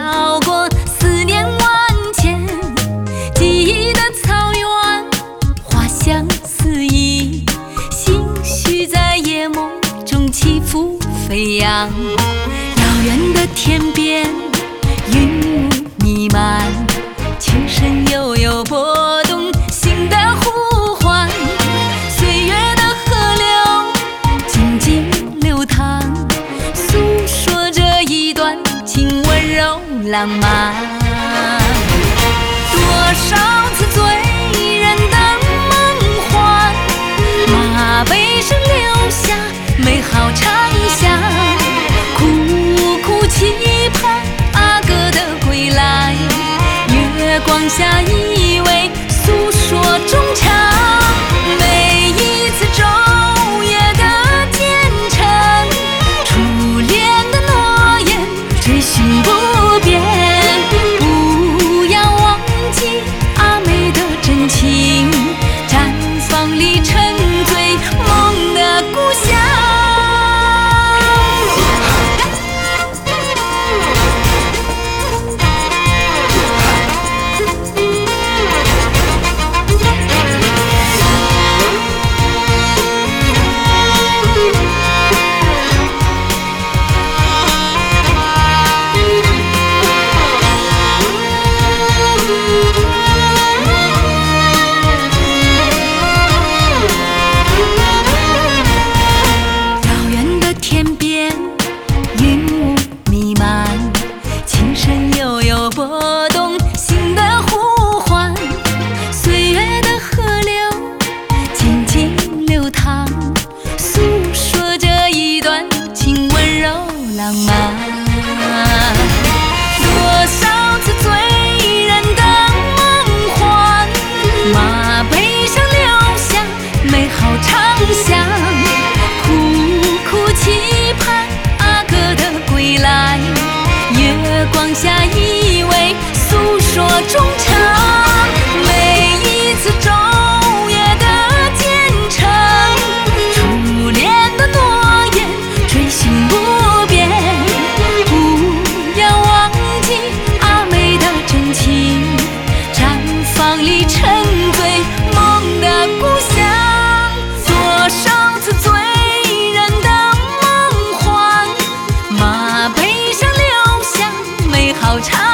绕过思念万千，记忆的草原，花香四溢，心绪在夜梦中起伏飞扬。遥远的天边，云雾弥漫，琴声悠悠拨动心的呼唤。岁月的河流静静流淌，诉说着一段情温柔浪漫。多少次醉人的梦幻，马背上留下美好长相。苦苦期盼阿哥的归来，月光下依偎诉说衷肠。每一次昼夜的虔诚，初恋的诺言追寻不变。不要忘记阿妹的真情，绽放里沉醉梦的故乡。拨动心的呼唤，岁月的河流静静流淌，诉说着一段情温柔浪漫。多少次醉人的梦幻，马背上留下美好长相。苦苦期盼阿哥的归来，月光下依偎诉说衷肠。每一次昼夜的虔诚，初恋的诺言追寻不变。不要忘记阿妹的真情，绽放里沉醉梦的故乡。多少次醉人的梦幻，马背上留下美好长